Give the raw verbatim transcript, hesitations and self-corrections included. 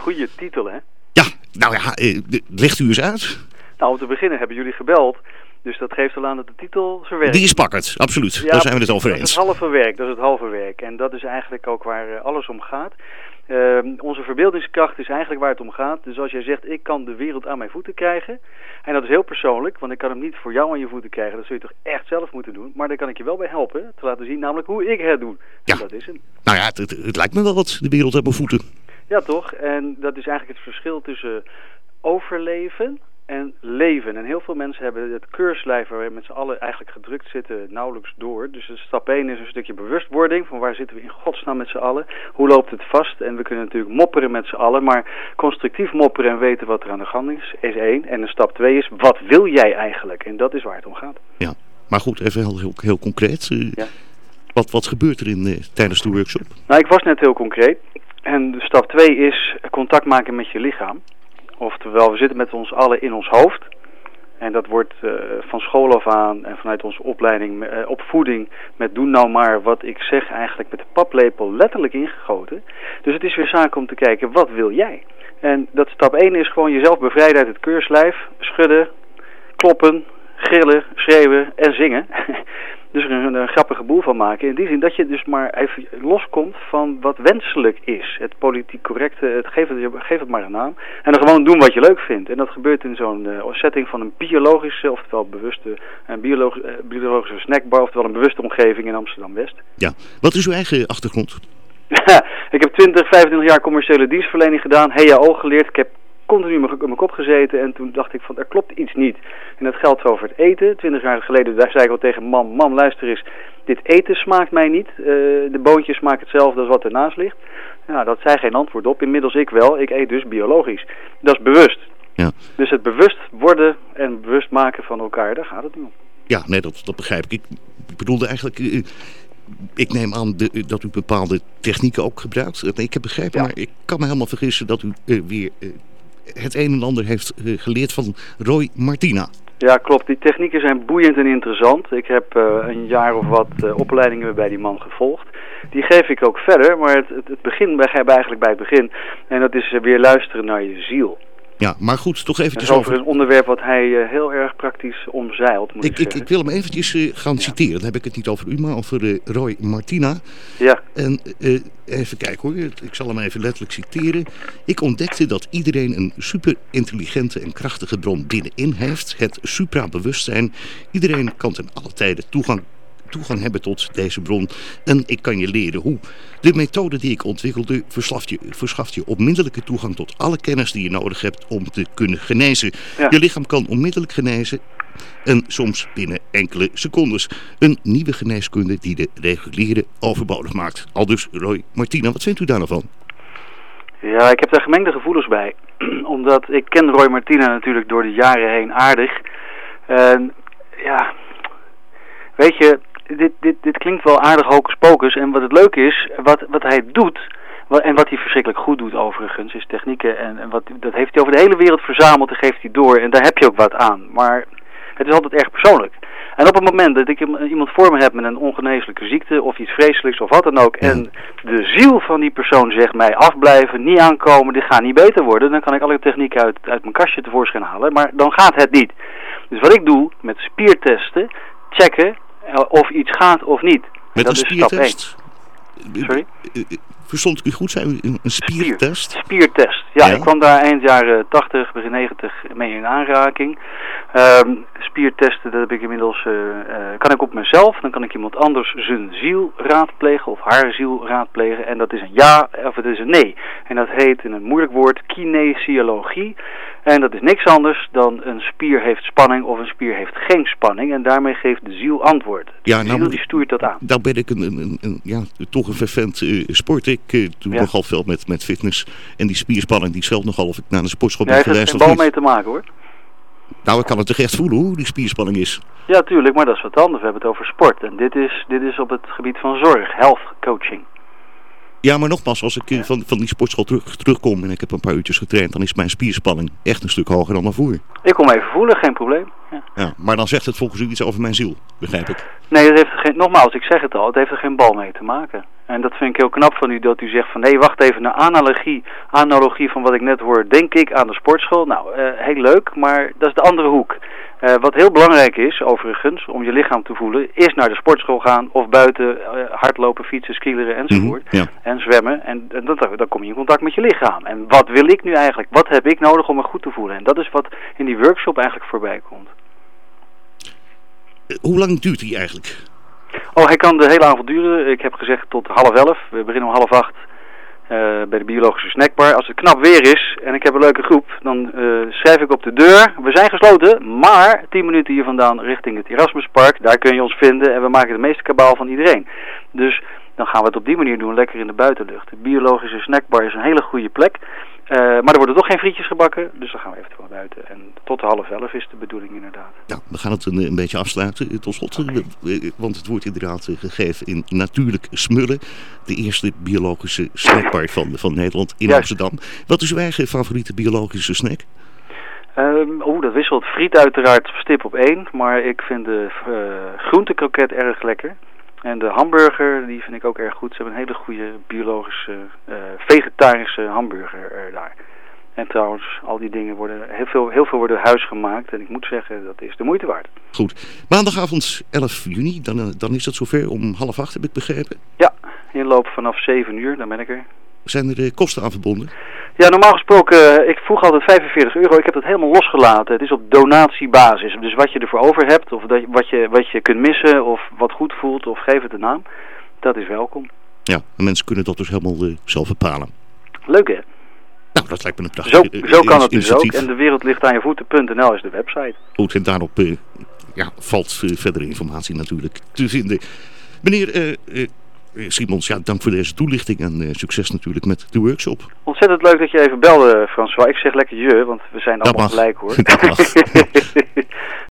goede titel, hè? Ja, nou ja, eh, legt u eens uit. Nou, om te beginnen hebben jullie gebeld. Dus dat geeft al aan dat de titel zijn werk... Die is pakkend, absoluut. Ja, Daar zijn we het over eens. Dat is het halve werk, dat is het halve werk. En dat is eigenlijk ook waar uh, alles om gaat. Uh, onze verbeeldingskracht is eigenlijk waar het om gaat. Dus als jij zegt, ik kan de wereld aan mijn voeten krijgen. En dat is heel persoonlijk, want ik kan hem niet voor jou aan je voeten krijgen. Dat zul je toch echt zelf moeten doen. Maar daar kan ik je wel bij helpen, te laten zien namelijk hoe ik het doe. Ja. En dat is hem. Nou ja, het, het, het lijkt me wel wat, de wereld aan mijn voeten. Ja, toch? En dat is eigenlijk het verschil tussen overleven en leven. En heel veel mensen hebben het keurslijf waar we met z'n allen eigenlijk gedrukt zitten nauwelijks door. Dus stap één is een stukje bewustwording. Van waar zitten we in godsnaam met z'n allen? Hoe loopt het vast? En we kunnen natuurlijk mopperen met z'n allen. Maar constructief mopperen en weten wat er aan de gang is, is één. En een stap twee is, wat wil jij eigenlijk? En dat is waar het om gaat. Ja, maar goed, even heel, heel, heel concreet. Uh, ja. wat, wat gebeurt er in, uh, tijdens de workshop? Nou, ik was net heel concreet. En de stap twee is contact maken met je lichaam. Oftewel, we zitten met ons allen in ons hoofd. En dat wordt uh, van school af aan en vanuit onze opleiding, uh, opvoeding met doe nou maar wat ik zeg eigenlijk met de paplepel letterlijk ingegoten. Dus het is weer zaak om te kijken, wat wil jij? En dat stap één is gewoon jezelf bevrijden uit het keurslijf. Schudden, kloppen, gillen, schreeuwen en zingen. Dus er een, een grappige boel van maken. In die zin dat je dus maar even loskomt van wat wenselijk is. Het politiek correcte, het geef, het, geef het maar een naam. En dan gewoon doen wat je leuk vindt. En dat gebeurt in zo'n uh, setting van een biologische, oftewel bewuste, een biologisch, uh, biologische snackbar, oftewel een bewuste omgeving in Amsterdam-West. Ja, wat is uw eigen achtergrond? Ik heb twintig, vijfentwintig jaar commerciële dienstverlening gedaan, H A O geleerd. Ik heb continu in mijn kop gezeten en toen dacht ik van er klopt iets niet. En dat geldt over het eten. Twintig jaar geleden daar zei ik al tegen mam, mam luister eens, dit eten smaakt mij niet. Uh, de boontjes smaken hetzelfde als wat ernaast ligt. Nou, dat zei geen antwoord op. Inmiddels ik wel. Ik eet dus biologisch. Dat is bewust. Ja. Dus het bewust worden en bewust maken van elkaar, daar gaat het nu om. Ja, nee, dat, dat begrijp ik. Ik, ik bedoelde eigenlijk... Uh, Ik neem aan de, dat u bepaalde technieken ook gebruikt. Ik heb begrepen, ja. Maar ik kan me helemaal vergissen dat u uh, weer uh, het een en ander heeft uh, geleerd van Roy Martina. Ja, klopt. Die technieken zijn boeiend en interessant. Ik heb uh, een jaar of wat uh, opleidingen bij die man gevolgd. Die geef ik ook verder, maar het, het, het begin bij, eigenlijk bij het begin. En dat is uh, weer luisteren naar je ziel. Ja, maar goed, toch eventjes over... over een onderwerp wat hij uh, heel erg praktisch omzeilt, moet ik, ik zeggen. Ik, ik wil hem eventjes uh, gaan ja. citeren. Dan heb ik het niet over u, maar over uh, Roy Martina. Ja. En uh, even kijken hoor, ik zal hem even letterlijk citeren. Ik ontdekte dat iedereen een super intelligente en krachtige bron binnenin heeft. Het suprabewustzijn. Iedereen kan ten alle tijde toegang toegang hebben tot deze bron en ik kan je leren hoe. De methode die ik ontwikkelde verschaft je, verschaft je onmiddellijke toegang tot alle kennis die je nodig hebt om te kunnen genezen. Ja. Je lichaam kan onmiddellijk genezen en soms binnen enkele secondes. Een nieuwe geneeskunde die de reguliere overbodig maakt. Aldus Roy Martina, wat vindt u daar nou van? Ja, ik heb daar gemengde gevoelens bij. Omdat ik ken Roy Martina natuurlijk door de jaren heen aardig. En ja, weet je, dit, dit, dit klinkt wel aardig hocus pocus. En wat het leuke is, wat, wat hij doet, wat, en wat hij verschrikkelijk goed doet overigens, is technieken. En, en wat, dat heeft hij over de hele wereld verzameld en geeft hij door. En daar heb je ook wat aan. Maar het is altijd erg persoonlijk. En op het moment dat ik iemand voor me heb met een ongeneeslijke ziekte of iets vreselijks of wat dan ook, ja, en de ziel van die persoon zegt mij afblijven, niet aankomen, dit gaat niet beter worden, dan kan ik alle technieken uit, uit mijn kastje tevoorschijn halen, maar dan gaat het niet. Dus wat ik doe met spiertesten, checken of iets gaat of niet. Met dat een spiertest? Sorry? Verstond ik u goed? Zei u een spiertest? Spier, spiertest, ja, ja. Ik kwam daar eind jaren tachtig, begin negentig mee in aanraking. Um, spiertesten, dat heb ik inmiddels, uh, uh, kan ik op mezelf, dan kan ik iemand anders zijn ziel raadplegen of haar ziel raadplegen. En dat is een ja of het is een nee. En dat heet in een moeilijk woord kinesiologie. En dat is niks anders dan een spier heeft spanning of een spier heeft geen spanning. En daarmee geeft de ziel antwoord. Ja, de nou, ziel die stuurt dat aan. Nou ben ik een, een, een, ja, toch een vervent uh, sport. Ik uh, doe ja. nogal veel met, met fitness. En die spierspanning die zelf nogal of ik naar een sportschool ben ja, geweest of niet. Daar heeft het geen bal mee te maken hoor. Nou, ik kan het toch echt voelen hoe die spierspanning is. Ja, tuurlijk, maar dat is wat anders. We hebben het over sport. En dit is, dit is op het gebied van zorg, health coaching. Ja, maar nogmaals, als ik ja. van, van die sportschool terug, terugkom en ik heb een paar uurtjes getraind, dan is mijn spierspanning echt een stuk hoger dan daarvoor. Ik kom even voelen, geen probleem. Ja. Ja, maar dan zegt het volgens u iets over mijn ziel, begrijp ik. Nee, het heeft er geen, nogmaals, ik zeg het al, het heeft er geen bal mee te maken. En dat vind ik heel knap van u, dat u zegt van nee, wacht even, een analogie, analogie van wat ik net hoor, denk ik aan de sportschool. Nou, uh, heel leuk, maar dat is de andere hoek. Uh, wat heel belangrijk is, overigens, om je lichaam te voelen, is naar de sportschool gaan of buiten uh, hardlopen, fietsen, skileren enzovoort. Mm-hmm, ja. En zwemmen. En, en dat, dan kom je in contact met je lichaam. En wat wil ik nu eigenlijk? Wat heb ik nodig om me goed te voelen? En dat is wat in die workshop eigenlijk voorbij komt. Uh, hoe lang duurt die eigenlijk? Oh, hij kan de hele avond duren. Ik heb gezegd tot half elf. We beginnen om half acht uh, bij de biologische snackbar. Als het knap weer is en ik heb een leuke groep, dan uh, schrijf ik op de deur. We zijn gesloten, maar tien minuten hier vandaan richting het Erasmuspark. Daar kun je ons vinden en we maken het meeste kabaal van iedereen. Dus dan gaan we het op die manier doen, lekker in de buitenlucht. De biologische snackbar is een hele goede plek. Uh, maar er worden toch geen frietjes gebakken, dus dan gaan we eventueel buiten. En tot half elf is de bedoeling inderdaad. Nou, we gaan het een, een beetje afsluiten tot slot. Okay. Want het wordt inderdaad gegeven in Natuurlijk Smullen. De eerste biologische snackbar van, van Nederland in Juist. Amsterdam. Wat is uw eigen favoriete biologische snack? Um, Oeh, dat wisselt. Friet uiteraard stip op één. Maar ik vind de uh, groentekroket erg lekker. En de hamburger, die vind ik ook erg goed. Ze hebben een hele goede biologische, uh, vegetarische hamburger uh, daar. En trouwens, al die dingen worden, heel veel, heel veel worden huis gemaakt. En ik moet zeggen, dat is de moeite waard. Goed. Maandagavond elf juni, dan, uh, dan is dat zover om half acht, heb ik begrepen? Ja, inloop vanaf zeven uur, dan ben ik er. Zijn er uh, kosten aan verbonden? Ja, normaal gesproken, uh, ik vroeg altijd vijfenveertig euro. Ik heb dat helemaal losgelaten. Het is op donatiebasis. Dus wat je ervoor over hebt, of dat, wat, je, wat je kunt missen, of wat goed voelt, of geef het een naam. Dat is welkom. Ja, en mensen kunnen dat dus helemaal uh, zelf bepalen. Leuk hè? Nou, dat lijkt me een prachtig Zo, zo kan het dus ook. En de wereld ligt aan je voeten punt n l is de website. Goed, en daarop uh, ja, valt uh, verdere informatie natuurlijk te vinden. Meneer uh, uh, Simons, ja, dank voor deze toelichting en uh, succes natuurlijk met de workshop. Ontzettend leuk dat je even belde, François. Ik zeg lekker je, want we zijn allemaal gelijk hoor. Dat mag.